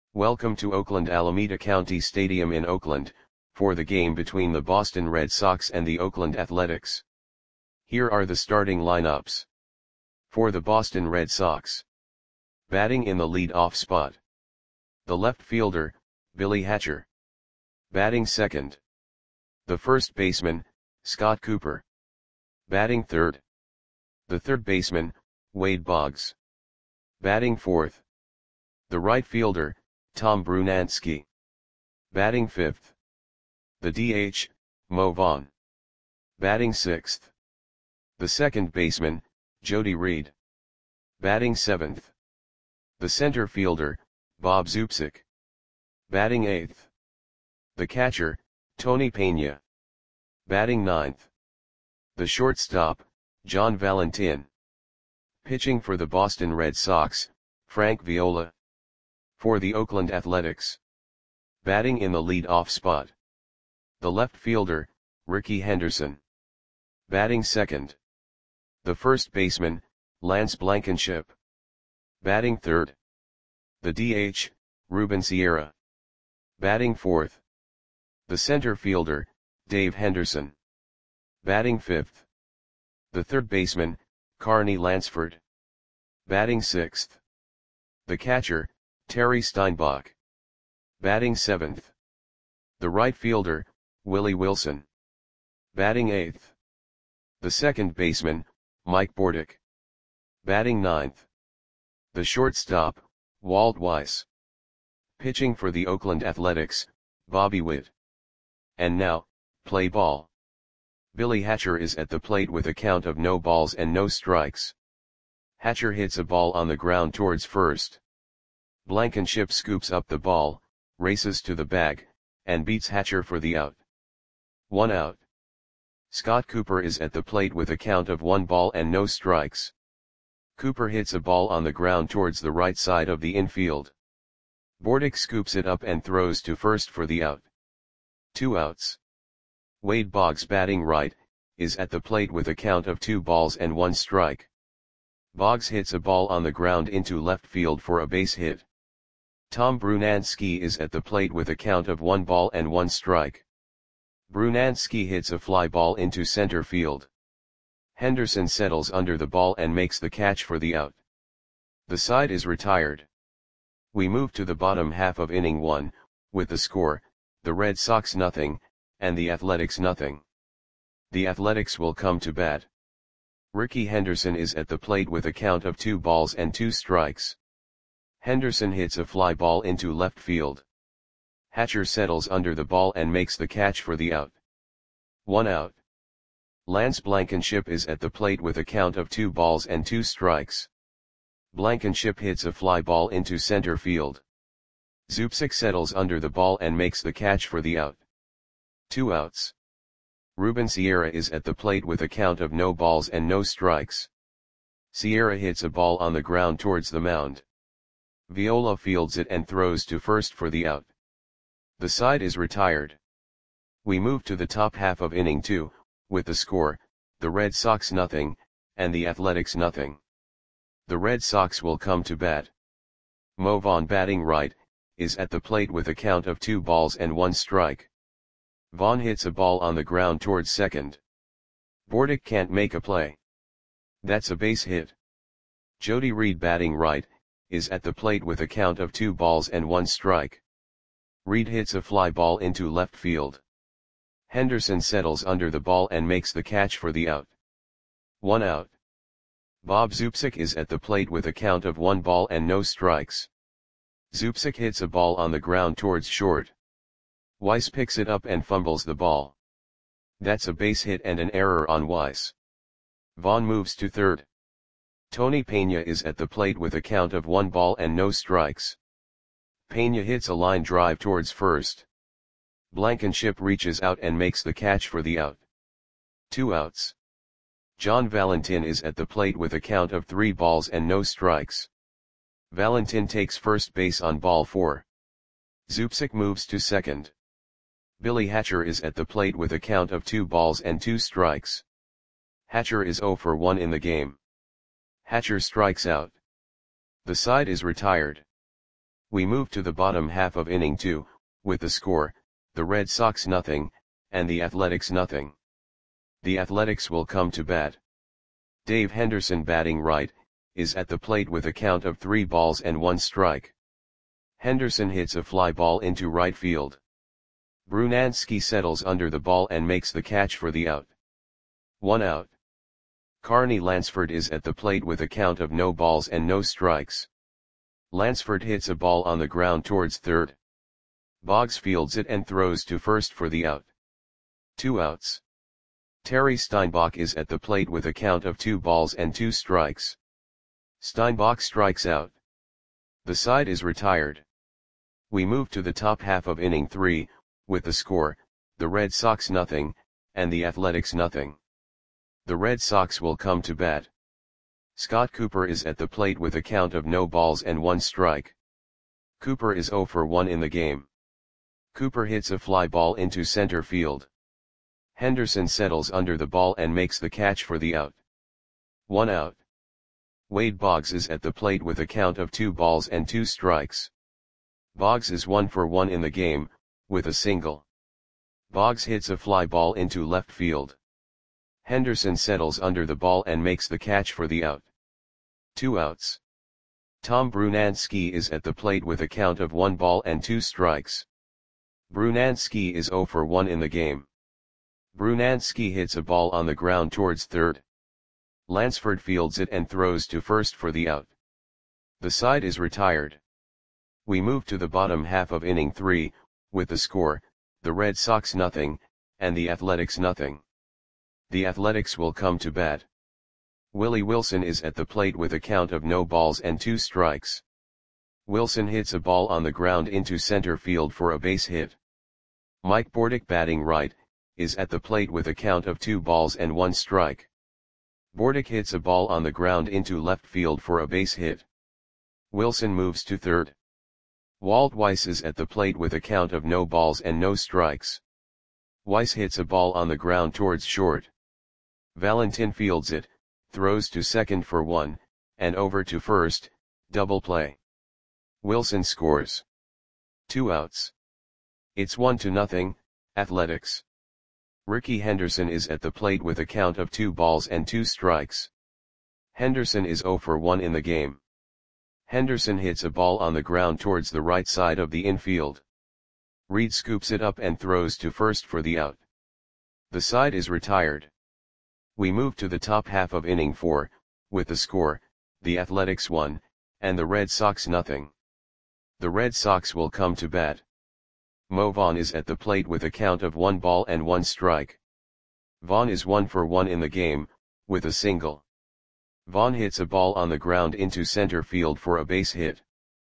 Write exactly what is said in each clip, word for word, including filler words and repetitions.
Welcome to Oakland Alameda County Stadium in Oakland, for the game between the Boston Red Sox and the Oakland Athletics. Here are the starting lineups. For the Boston Red Sox. Batting in the lead-off spot. The left fielder, Billy Hatcher. Batting second. The first baseman, Scott Cooper. Batting third. The third baseman, Wade Boggs. Batting fourth. The right fielder, Tom Brunansky. Batting fifth. The D H, Mo Vaughn. Batting sixth. The second baseman, Jody Reed. Batting seventh. The center fielder, Bob Zubcic. Batting eighth. The catcher, Tony Pena. Batting ninth. The shortstop, John Valentin. Pitching for the Boston Red Sox, Frank Viola. For the Oakland Athletics. Batting in the lead-off spot. The left fielder, Rickey Henderson. Batting second. The first baseman, Lance Blankenship. Batting third. The D H, Ruben Sierra. Batting fourth. The center fielder, Dave Henderson. Batting fifth. The third baseman, Carney Lansford. Batting sixth. The catcher, Terry Steinbach. Batting seventh. The right fielder, Willie Wilson. Batting eighth. The second baseman, Mike Bordick. Batting ninth. The shortstop, Walt Weiss. Pitching for the Oakland Athletics, Bobby Witt. And now, play ball. Billy Hatcher is at the plate with a count of no balls and no strikes. Hatcher hits a ball on the ground towards first. Blankenship scoops up the ball, races to the bag, and beats Hatcher for the out. One out. Scott Cooper is at the plate with a count of one ball and no strikes. Cooper hits a ball on the ground towards the right side of the infield. Bordick scoops it up and throws to first for the out. Two outs. Wade Boggs, batting right, is at the plate with a count of two balls and one strike. Boggs hits a ball on the ground into left field for a base hit. Tom Brunansky is at the plate with a count of one ball and one strike. Brunansky hits a fly ball into center field. Henderson settles under the ball and makes the catch for the out. The side is retired. We move to the bottom half of inning one, with the score, the Red Sox nothing, and the Athletics nothing. The Athletics will come to bat. Rickey Henderson is at the plate with a count of two balls and two strikes. Henderson hits a fly ball into left field. Hatcher settles under the ball and makes the catch for the out. One out. Lance Blankenship is at the plate with a count of two balls and two strikes. Blankenship hits a fly ball into center field. Zubcic settles under the ball and makes the catch for the out. Two outs. Ruben Sierra is at the plate with a count of no balls and no strikes. Sierra hits a ball on the ground towards the mound. Viola fields it and throws to first for the out. The side is retired. We move to the top half of inning two, with the score, the Red Sox nothing, and the Athletics nothing. The Red Sox will come to bat. Mo Vaughn, batting right, is at the plate with a count of two balls and one strike. Vaughn hits a ball on the ground towards second. Bordick can't make a play. That's a base hit. Jody Reed, batting right, is at the plate with a count of two balls and one strike. Reed hits a fly ball into left field. Henderson settles under the ball and makes the catch for the out. One out. Bob Zubcic is at the plate with a count of one ball and no strikes. Zubcic hits a ball on the ground towards short. Weiss picks it up and fumbles the ball. That's a base hit and an error on Weiss. Vaughn moves to third. Tony Pena is at the plate with a count of one ball and no strikes. Pena hits a line drive towards first. Blankenship reaches out and makes the catch for the out. Two outs. John Valentin is at the plate with a count of three balls and no strikes. Valentin takes first base on ball four. Zubcic moves to second. Billy Hatcher is at the plate with a count of two balls and two strikes. Hatcher is zero for one in the game. Hatcher strikes out. The side is retired. We move to the bottom half of inning two, with the score, the Red Sox nothing, and the Athletics nothing. The Athletics will come to bat. Dave Henderson, batting right, is at the plate with a count of three balls and one strike. Henderson hits a fly ball into right field. Brunansky settles under the ball and makes the catch for the out. One out. Carney Lansford is at the plate with a count of no balls and no strikes. Lansford hits a ball on the ground towards third. Boggs fields it and throws to first for the out. Two outs. Terry Steinbach is at the plate with a count of two balls and two strikes. Steinbach strikes out. The side is retired. We move to the top half of inning three, with the score, the Red Sox nothing, and the Athletics nothing. The Red Sox will come to bat. Scott Cooper is at the plate with a count of no balls and one strike. Cooper is zero for one in the game. Cooper hits a fly ball into center field. Henderson settles under the ball and makes the catch for the out. One out. Wade Boggs is at the plate with a count of two balls and two strikes. Boggs is one for one in the game, with a single. Boggs hits a fly ball into left field. Henderson settles under the ball and makes the catch for the out. Two outs. Tom Brunansky is at the plate with a count of one ball and two strikes. Brunansky is zero for one in the game. Brunansky hits a ball on the ground towards third. Lansford fields it and throws to first for the out. The side is retired. We move to the bottom half of inning three, with the score, the Red Sox nothing, and the Athletics nothing. The Athletics will come to bat. Willie Wilson is at the plate with a count of no balls and two strikes. Wilson hits a ball on the ground into center field for a base hit. Mike Bordick, batting right, is at the plate with a count of two balls and one strike. Bordick hits a ball on the ground into left field for a base hit. Wilson moves to third. Walt Weiss is at the plate with a count of no balls and no strikes. Weiss hits a ball on the ground towards short. Valentin fields it, throws to second for one, and over to first, double play. Wilson scores. Two outs. It's one to nothing, Athletics. Ricky Henderson is at the plate with a count of two balls and two strikes. Henderson is zero for one in the game. Henderson hits a ball on the ground towards the right side of the infield. Reed scoops it up and throws to first for the out. The side is retired. We move to the top half of inning four, with the score, the Athletics one, and the Red Sox nothing. The Red Sox will come to bat. Mo Vaughn is at the plate with a count of one ball and one strike. Vaughn is one for one in the game, with a single. Vaughn hits a ball on the ground into center field for a base hit.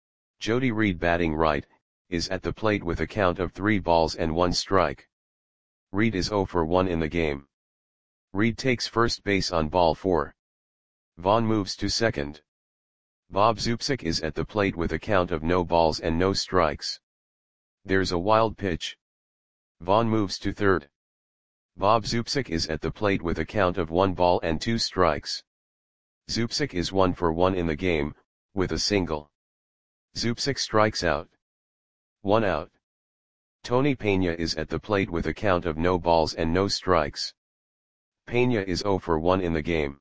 Jody Reed, batting right, is at the plate with a count of three balls and one strike. Reed is zero for one in the game. Reed takes first base on ball four. Vaughn moves to second. Bob Zupsik is at the plate with a count of no balls and no strikes. There's a wild pitch. Vaughn moves to third. Bob Zupsik is at the plate with a count of one ball and two strikes. Zupsik is one for one in the game, with a single. Zupsik strikes out. One out. Tony Pena is at the plate with a count of no balls and no strikes. Pena is zero for one in the game.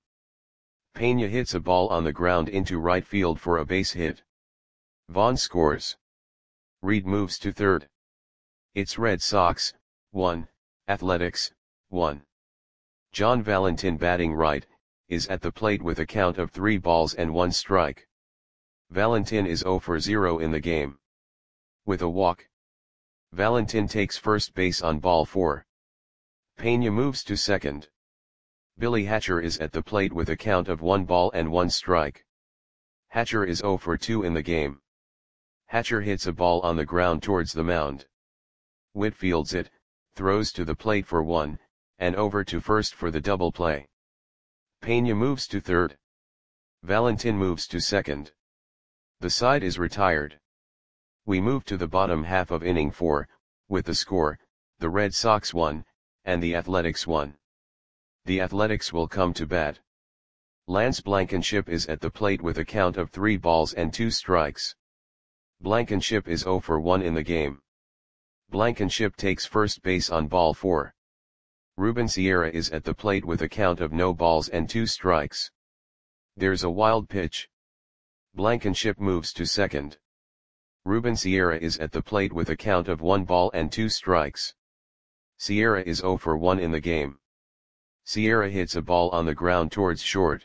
Pena hits a ball on the ground into right field for a base hit. Vaughn scores. Reed moves to third. It's Red Sox, one, Athletics, one. John Valentin, batting right, is at the plate with a count of three balls and one strike. Valentin is zero for zero in the game. With a walk. Valentin takes first base on ball four. Pena moves to second. Billy Hatcher is at the plate with a count of one ball and one strike. Hatcher is zero for two in the game. Hatcher hits a ball on the ground towards the mound. Witt fields it, throws to the plate for one, and over to first for the double play. Pena moves to third. Valentin moves to second. The side is retired. We move to the bottom half of inning four, with the score, the Red Sox one, and the Athletics one. The Athletics will come to bat. Lance Blankenship is at the plate with a count of three balls and two strikes. Blankenship is zero for one in the game. Blankenship takes first base on ball four. Ruben Sierra is at the plate with a count of no balls and two strikes. There's a wild pitch. Blankenship moves to second. Ruben Sierra is at the plate with a count of one ball and two strikes. Sierra is zero for one in the game. Sierra hits a ball on the ground towards short.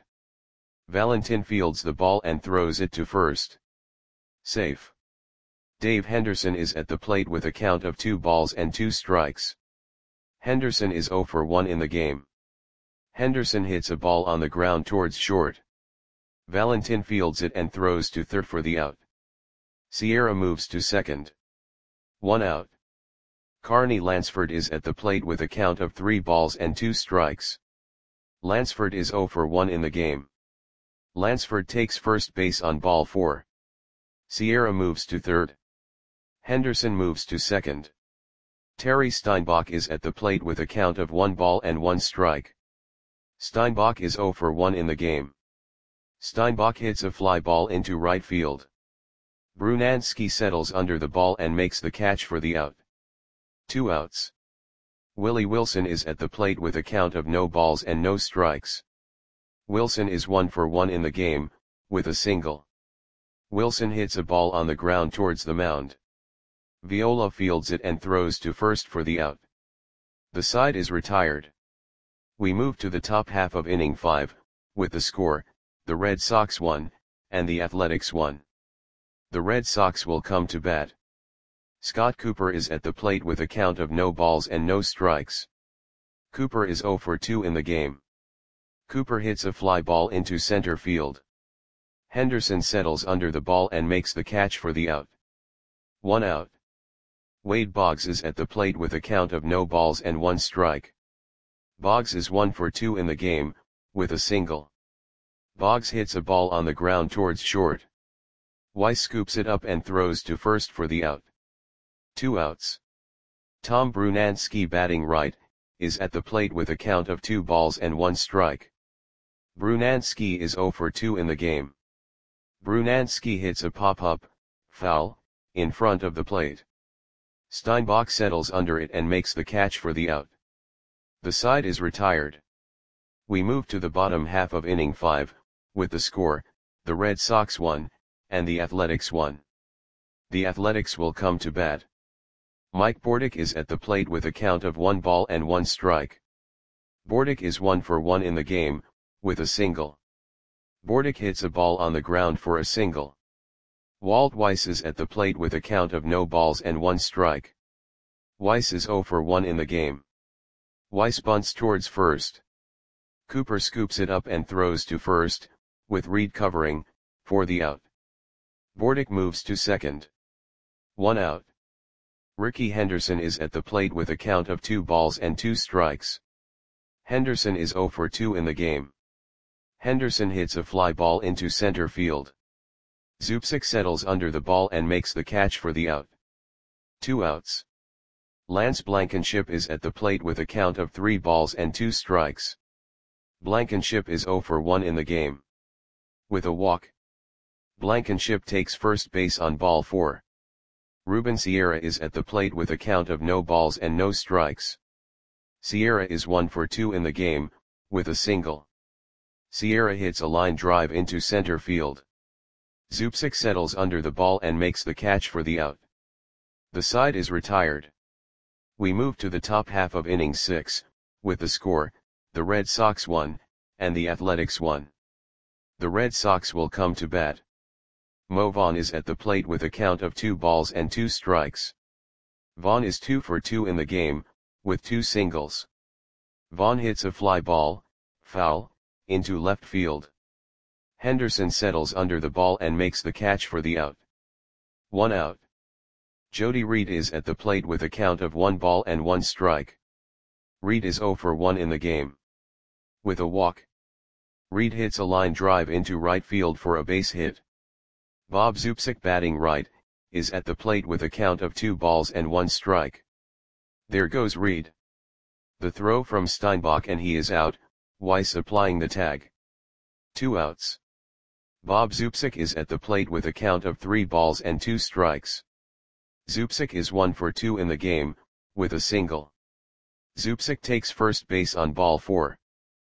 Valentin fields the ball and throws it to first. Safe. Dave Henderson is at the plate with a count of two balls and two strikes. Henderson is zero for one in the game. Henderson hits a ball on the ground towards short. Valentin fields it and throws to third for the out. Sierra moves to second. One out. Carney Lansford is at the plate with a count of three balls and two strikes. Lansford is zero for one in the game. Lansford takes first base on ball four. Sierra moves to third. Henderson moves to second. Terry Steinbach is at the plate with a count of one ball and one strike. Steinbach is zero for one in the game. Steinbach hits a fly ball into right field. Brunansky settles under the ball and makes the catch for the out. Two outs. Willie Wilson is at the plate with a count of no balls and no strikes. Wilson is one for one in the game, with a single. Wilson hits a ball on the ground towards the mound. Viola fields it and throws to first for the out. The side is retired. We move to the top half of inning five, with the score, the Red Sox won, and the Athletics won. The Red Sox will come to bat. Scott Cooper is at the plate with a count of no balls and no strikes. Cooper is zero for two in the game. Cooper hits a fly ball into center field. Henderson settles under the ball and makes the catch for the out. One out. Wade Boggs is at the plate with a count of no balls and one strike. Boggs is one for two in the game, with a single. Boggs hits a ball on the ground towards short. Weiss scoops it up and throws to first for the out. Two outs. Tom Brunansky, batting right, is at the plate with a count of two balls and one strike. Brunansky is zero for two in the game. Brunansky hits a pop-up, foul, in front of the plate. Steinbach settles under it and makes the catch for the out. The side is retired. We move to the bottom half of inning five, with the score, the Red Sox won, and the Athletics won. The Athletics will come to bat. Mike Bordick is at the plate with a count of one ball and one strike. Bordick is one for one in the game, with a single. Bordick hits a ball on the ground for a single. Walt Weiss is at the plate with a count of no balls and one strike. Weiss is zero for one in the game. Weiss bunts towards first. Cooper scoops it up and throws to first, with Reed covering, for the out. Bordick moves to second. One out. Ricky Henderson is at the plate with a count of two balls and two strikes. Henderson is zero for two in the game. Henderson hits a fly ball into center field. Zubcic settles under the ball and makes the catch for the out. Two outs. Lance Blankenship is at the plate with a count of three balls and two strikes. Blankenship is zero for one in the game. With a walk. Blankenship takes first base on ball four. Ruben Sierra is at the plate with a count of no balls and no strikes. Sierra is one for two in the game, with a single. Sierra hits a line drive into center field. Zubcic settles under the ball and makes the catch for the out. The side is retired. We move to the top half of inning six, with the score, the Red Sox won, and the Athletics won. The Red Sox will come to bat. Mo Vaughn is at the plate with a count of two balls and two strikes. Vaughn is two for two in the game, with two singles. Vaughn hits a fly ball, foul, into left field. Henderson settles under the ball and makes the catch for the out. One out. Jody Reed is at the plate with a count of one ball and one strike. Reed is zero for one in the game. With a walk. Reed hits a line drive into right field for a base hit. Bob Zubcic, batting right, is at the plate with a count of two balls and one strike. There goes Reed. The throw from Steinbach and he is out, Weiss applying the tag. Two outs. Bob Zupsik is at the plate with a count of three balls and two strikes. Zupsik is one for two in the game, with a single. Zupsik takes first base on ball four.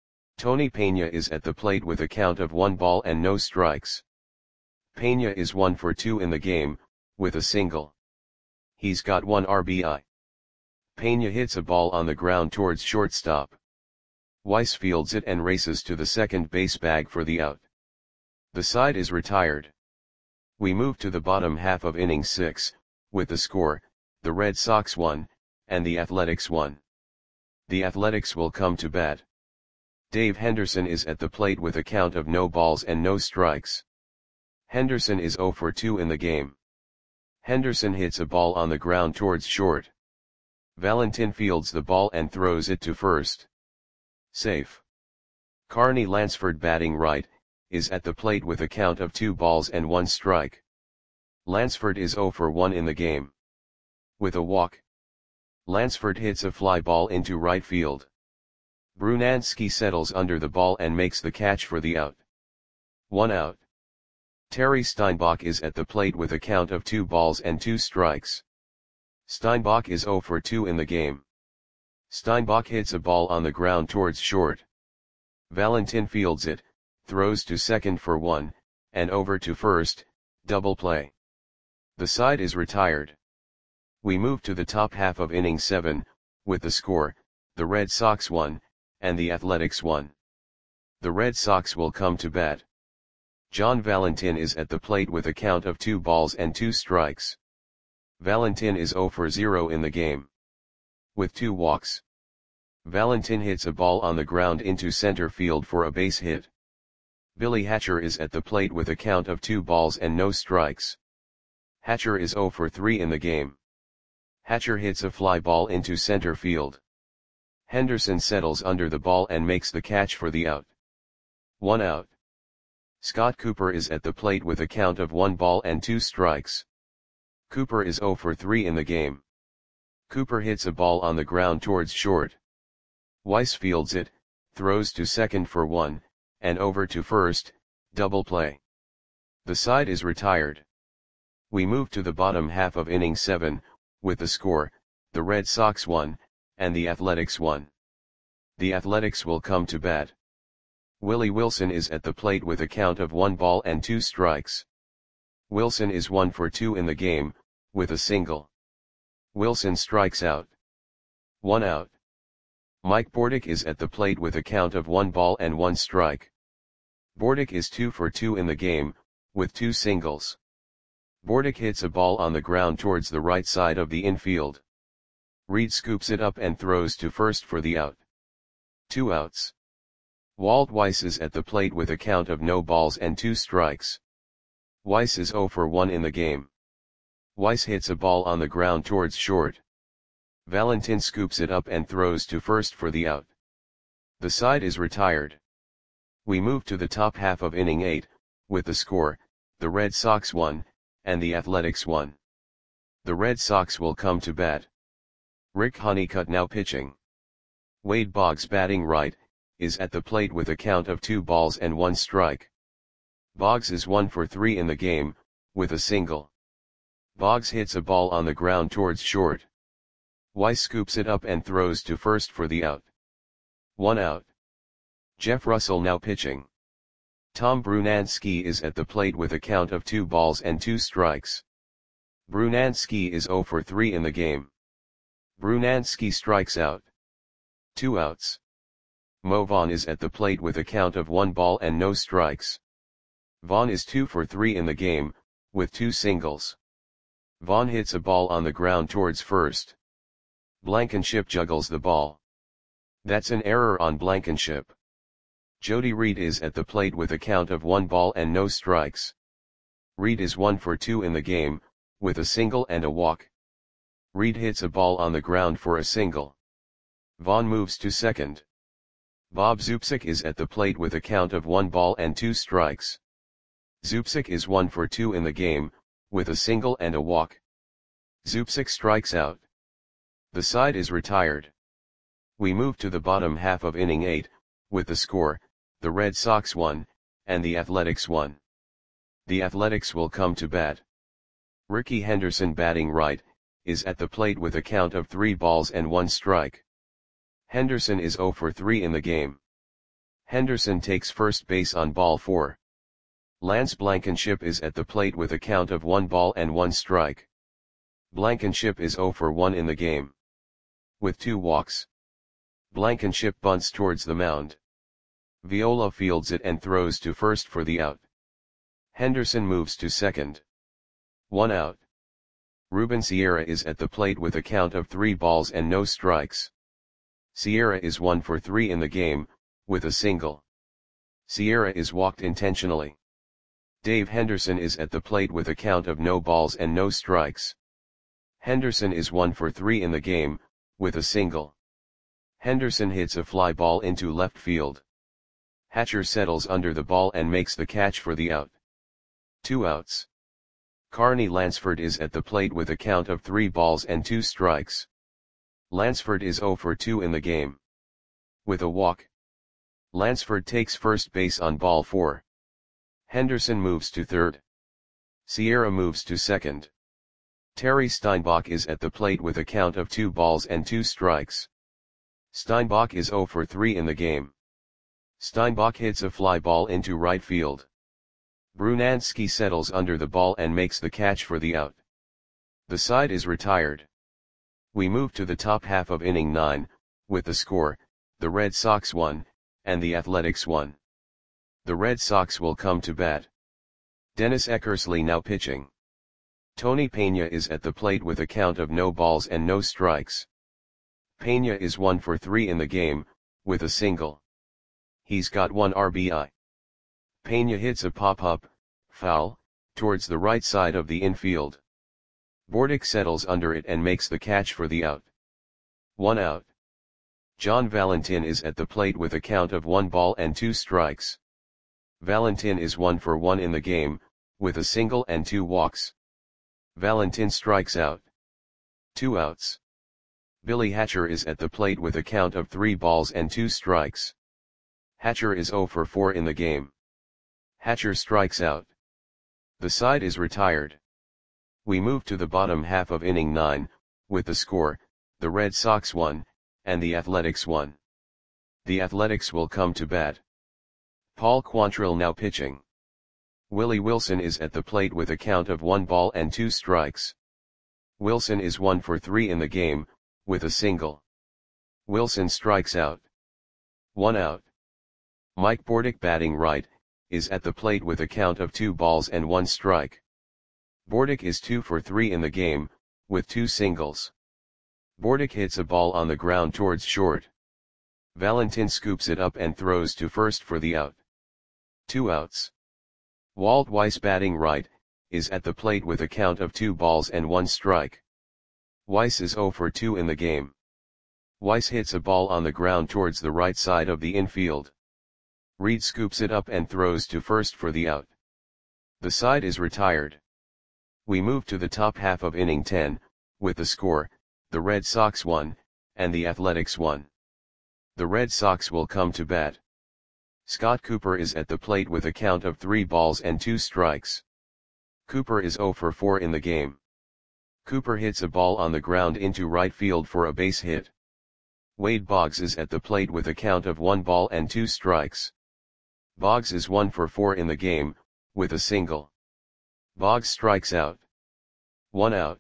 Tony Peña is at the plate with a count of one ball and no strikes. Peña is one for two in the game, with a single. He's got one R B I. Peña hits a ball on the ground towards shortstop. Weiss fields it and races to the second base bag for the out. The side is retired. We move to the bottom half of inning six, with the score, the Red Sox won, and the Athletics won. The Athletics will come to bat. Dave Henderson is at the plate with a count of no balls and no strikes. Henderson is zero for two in the game. Henderson hits a ball on the ground towards short. Valentin fields the ball and throws it to first. Safe. Carney Lansford, batting right, is at the plate with a count of two balls and one strike. Lansford is zero for one in the game. With a walk, Lansford hits a fly ball into right field. Brunansky settles under the ball and makes the catch for the out. One out. Terry Steinbach is at the plate with a count of two balls and two strikes. Steinbach is zero for two in the game. Steinbach hits a ball on the ground towards short. Valentin fields it, throws to second for one, and over to first, double play. The side is retired. We move to the top half of inning seven, with the score, the Red Sox won, and the Athletics won. The Red Sox will come to bat. John Valentin is at the plate with a count of two balls and two strikes. Valentin is zero for zero in the game. With two walks, Valentin hits a ball on the ground into center field for a base hit. Billy Hatcher is at the plate with a count of two balls and no strikes. Hatcher is zero for three in the game. Hatcher hits a fly ball into center field. Henderson settles under the ball and makes the catch for the out. One out. Scott Cooper is at the plate with a count of one ball and two strikes. Cooper is zero for three in the game. Cooper hits a ball on the ground towards short. Weiss fields it, throws to second for one, and over to first, double play. The side is retired. We move to the bottom half of inning seven, with the score, the Red Sox won, and the Athletics won. The Athletics will come to bat. Willie Wilson is at the plate with a count of one ball and two strikes. Wilson is one for two in the game, with a single. Wilson strikes out. One out. Mike Bordick is at the plate with a count of one ball and one strike. Bordick is two for two in the game, with two singles. Bordick hits a ball on the ground towards the right side of the infield. Reed scoops it up and throws to first for the out. Two outs. Walt Weiss is at the plate with a count of no balls and two strikes. Weiss is zero for one in the game. Weiss hits a ball on the ground towards short. Valentin scoops it up and throws to first for the out. The side is retired. We move to the top half of inning eight, with the score, the Red Sox won, and the Athletics won. The Red Sox will come to bat. Rick Honeycutt now pitching. Wade Boggs, batting right, is at the plate with a count of two balls and one strike. Boggs is one for three in the game, with a single. Boggs hits a ball on the ground towards short. Weiss scoops it up and throws to first for the out. One out. Jeff Russell now pitching. Tom Brunansky is at the plate with a count of two balls and two strikes. Brunansky is zero for three in the game. Brunansky strikes out. Two outs. Mo Vaughn is at the plate with a count of one ball and no strikes. Vaughn is two for three in the game, with two singles. Vaughn hits a ball on the ground towards first. Blankenship juggles the ball. That's an error on Blankenship. Jody Reed is at the plate with a count of one ball and no strikes. Reed is one for two in the game, with a single and a walk. Reed hits a ball on the ground for a single. Vaughn moves to second. Bob Zupsik is at the plate with a count of one ball and two strikes. Zupsik is one for two in the game, with a single and a walk. Zupsik strikes out. The side is retired. We move to the bottom half of inning eight, with the score, the Red Sox won, and the Athletics won. The Athletics will come to bat. Ricky Henderson, batting right, is at the plate with a count of three balls and one strike. Henderson is zero for three in the game. Henderson takes first base on ball four. Lance Blankenship is at the plate with a count of one ball and one strike. Blankenship is zero for one in the game. With two walks, Blankenship bunts towards the mound. Viola fields it and throws to first for the out. Henderson moves to second. One out. Ruben Sierra is at the plate with a count of three balls and no strikes. Sierra is one for three in the game, with a single. Sierra is walked intentionally. Dave Henderson is at the plate with a count of no balls and no strikes. Henderson is one for three in the game, with a single. Henderson hits a fly ball into left field. Hatcher settles under the ball and makes the catch for the out. Two outs. Carney Lansford is at the plate with a count of three balls and two strikes. Lansford is zero for two in the game. With a walk, Lansford takes first base on ball four. Henderson moves to third. Sierra moves to second. Terry Steinbach is at the plate with a count of two balls and two strikes. Steinbach is zero for three in the game. Steinbach hits a fly ball into right field. Brunansky settles under the ball and makes the catch for the out. The side is retired. We move to the top half of inning nine, with the score, the Red Sox one, and the Athletics one. The Red Sox will come to bat. Dennis Eckersley now pitching. Tony Pena is at the plate with a count of no balls and no strikes. Pena is one for three in the game, with a single. He's got one R B I. Pena hits a pop-up, foul, towards the right side of the infield. Bordick settles under it and makes the catch for the out. One out. John Valentin is at the plate with a count of one ball and two strikes. Valentin is one for one in the game, with a single and two walks. Valentin strikes out. Two outs. Billy Hatcher is at the plate with a count of three balls and two strikes. Hatcher is zero for four in the game. Hatcher strikes out. The side is retired. We move to the bottom half of inning nine, with the score, the Red Sox one, and the Athletics one. The Athletics will come to bat. Paul Quantrill now pitching. Willie Wilson is at the plate with a count of one ball and two strikes. Wilson is one for three in the game, with a single. Wilson strikes out. One out. Mike Bordick, batting right, is at the plate with a count of two balls and one strike. Bordick is two for three in the game, with two singles. Bordick hits a ball on the ground towards short. Valentin scoops it up and throws to first for the out. Two outs. Walt Weiss, batting right, is at the plate with a count of two balls and one strike. Weiss is zero for two in the game. Weiss hits a ball on the ground towards the right side of the infield. Reed scoops it up and throws to first for the out. The side is retired. We move to the top half of inning ten, with the score, the Red Sox one, and the Athletics one. The Red Sox will come to bat. Scott Cooper is at the plate with a count of three balls and two strikes. Cooper is zero for four in the game. Cooper hits a ball on the ground into right field for a base hit. Wade Boggs is at the plate with a count of one ball and two strikes. Boggs is one for four in the game, with a single. Boggs strikes out. One out.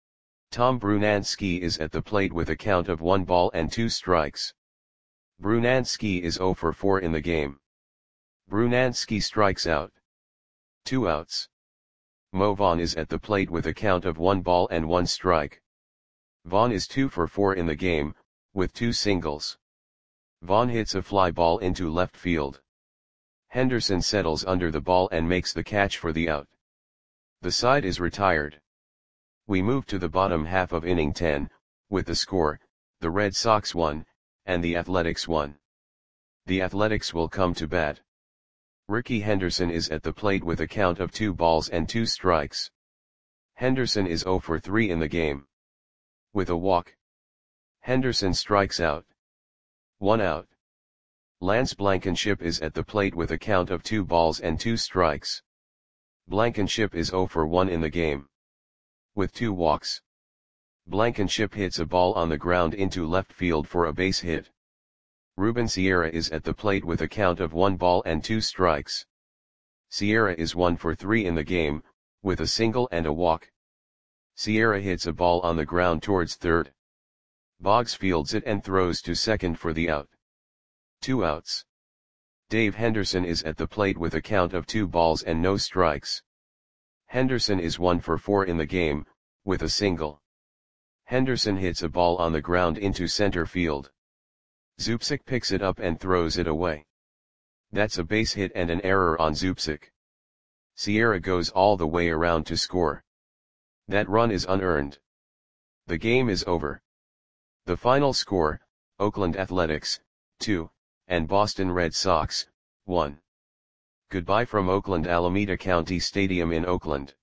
Tom Brunansky is at the plate with a count of one ball and two strikes. Brunansky is zero for four in the game. Brunansky strikes out. Two outs. Mo Vaughn is at the plate with a count of one ball and one strike. Vaughn is two for four in the game, with two singles. Vaughn hits a fly ball into left field. Henderson settles under the ball and makes the catch for the out. The side is retired. We move to the bottom half of inning ten, with the score, the Red Sox one, and the Athletics one. The Athletics will come to bat. Ricky Henderson is at the plate with a count of two balls and two strikes. Henderson is zero for three in the game. With a walk, Henderson strikes out. One out. Lance Blankenship is at the plate with a count of two balls and two strikes. Blankenship is zero for one in the game. With two walks. Blankenship hits a ball on the ground into left field for a base hit. Ruben Sierra is at the plate with a count of one ball and two strikes. Sierra is one for three in the game, with a single and a walk. Sierra hits a ball on the ground towards third. Boggs fields it and throws to second for the out. Two outs. Dave Henderson is at the plate with a count of two balls and no strikes. Henderson is one for four in the game, with a single. Henderson hits a ball on the ground into center field. Zubcic picks it up and throws it away. That's a base hit and an error on Zubcic. Sierra goes all the way around to score. That run is unearned. The game is over. The final score, Oakland Athletics, two, and Boston Red Sox, one. Goodbye from Oakland Alameda County Stadium in Oakland.